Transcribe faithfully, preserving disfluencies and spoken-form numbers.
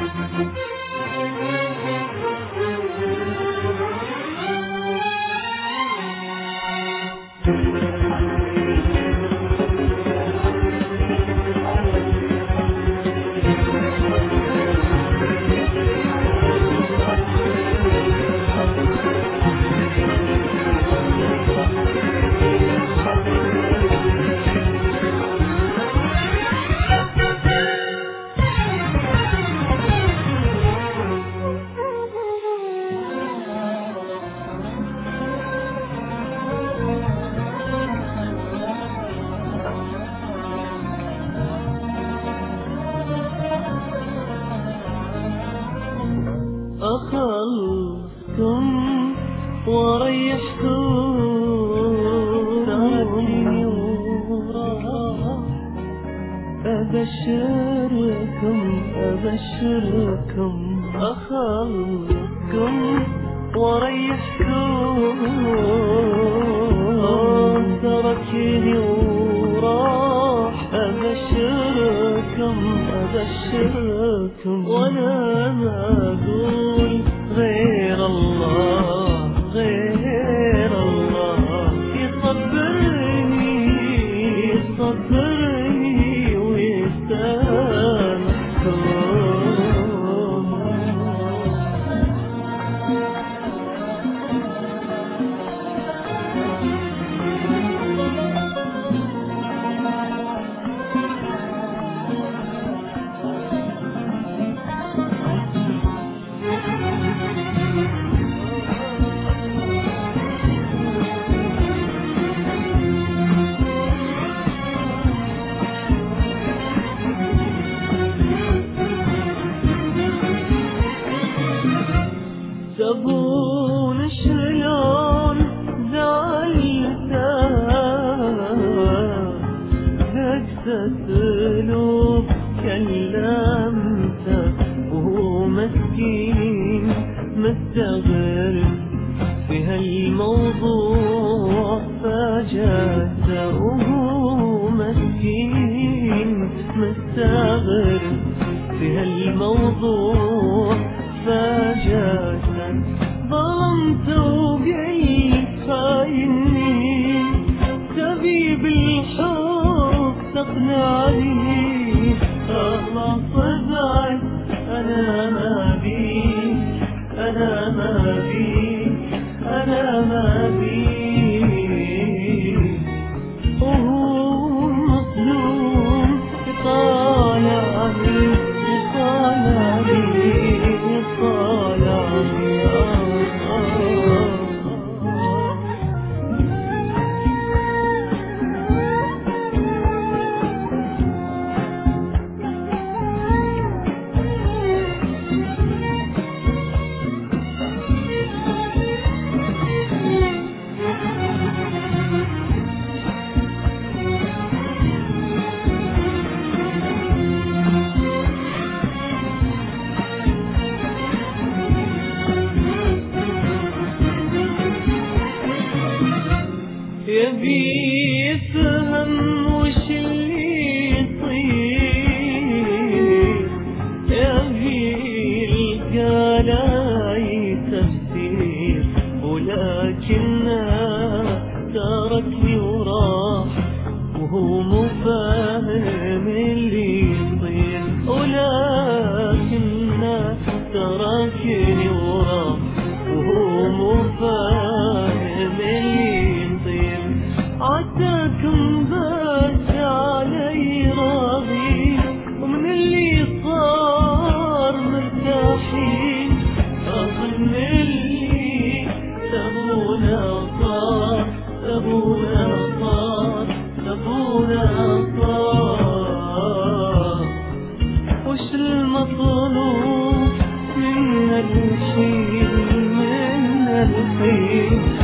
أخلصكم وريحكم ساعتي وراها، أبشركم أبشركم أخلصكم وريحكم تركني وراح، أبشركم أبشركم وأنا ما أقول غير الله غير الله يصبرني يصبرني ويسامحكم. تبون شلون زعلتها، دقت قلوب كلمته وهو مسكين مستغرب في هالموضوع، فاجأته وهو مسكين مستغرب في هالموضوع، فاجأته ظلمت وقلت خايني، تبي بالحب تقنعني، خلاص ضعت أنا ما بي أنا ما بي أنا ما بي، وهو مظلوم يطالع لي يطالع لي يطالع لي. يبي يفهم وش اللي يصير، يبي يلقى له تفسير، ولكنه تركني وراح وهو مو فاهم اللي يصير، ولكنه تركني وراح وهو مو فاهم اللي يصير. عداكم بس علي راضي، ومن اللي صار مرتاحين، أظن اللي تبونا صار تبونا صار تبونا صار. وش المطلوب من الحين من الحين